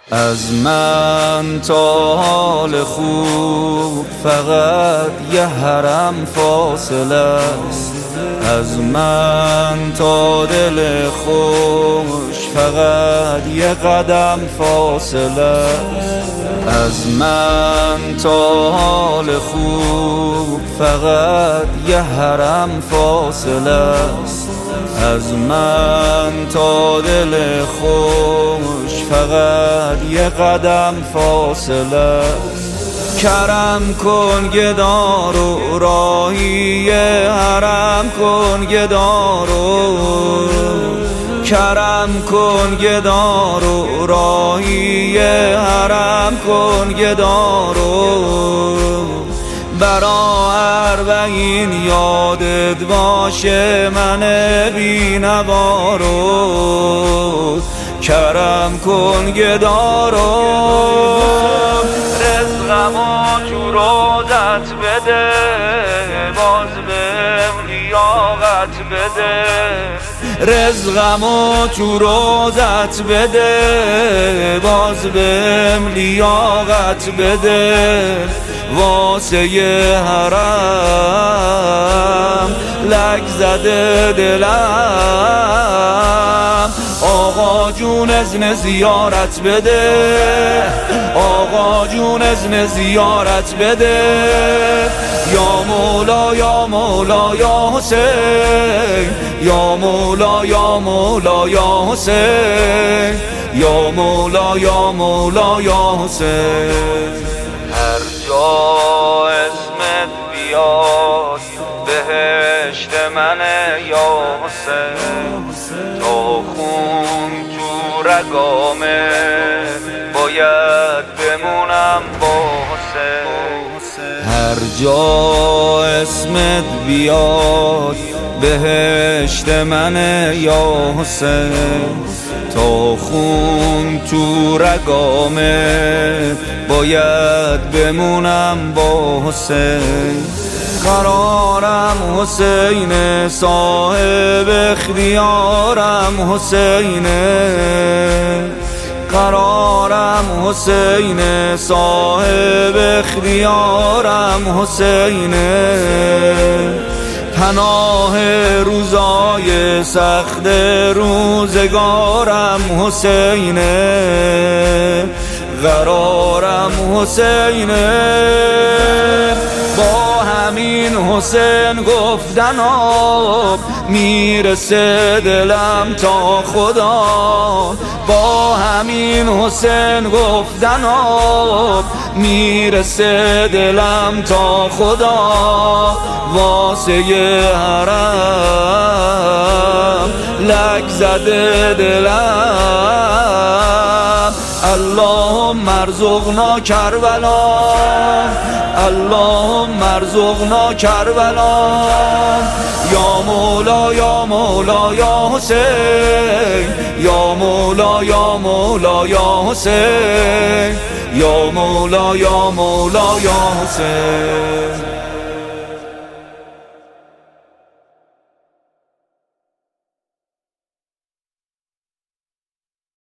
از من تا حال خوب فقط یه حرم فاصله است. از من تا دل خوش فقط یه قدم فاصله است. از من تا حال خوب فقط یه حرم فاصله است. از من تا دل خوش فقط یه قدم فاصله است. کرم کن گدا رو راهی حرم کن گدا رو، کرم کن گدا رو راهی حرم کن گدا رو. برا اربعین یادت باشه من بی‌نوا رو، کرم کن گدا رو. رزقمو تو روزت بده، باز بهم لیاقت بده. رزقمو تو روزت بده، باز بهم لیاقت بده. واسه یه حرم لک زده دلم. آقا جون اذن زیارت بده، آقا جون اذن زیارت بده. یا مولا یا مولا یا حسین، یا مولا یا مولا یا حسین، یا مولا یا مولا یا حسین. هر جا اسمت بیاد بهشت منه یا حسین. تا خون تو رگامه باید بمونم با حسین. هر جا اسمت بیاد بهشت منه یا حسین. تا خون تو رگامه باید بمونم با حسین. قرارم حسین، صاحب اختیارم حسینه. قرارم حسین، صاحب اختیارم حسینه. پناه روزای سخت روزگارم حسینه. قرارم حسینه. با همین حسین گفتنام میرسه دلم تا خدا. با همین حسین گفتنام میرسه دلم تا خدا. واسه یه حرم لک زده دلم. اللهم ارزقنا کربلا، اللهم ارزقنا کربلا. یا مولا یا مولا یا حسین، یا مولا یا مولا یا حسین، یا مولا یا مولا یا حسین.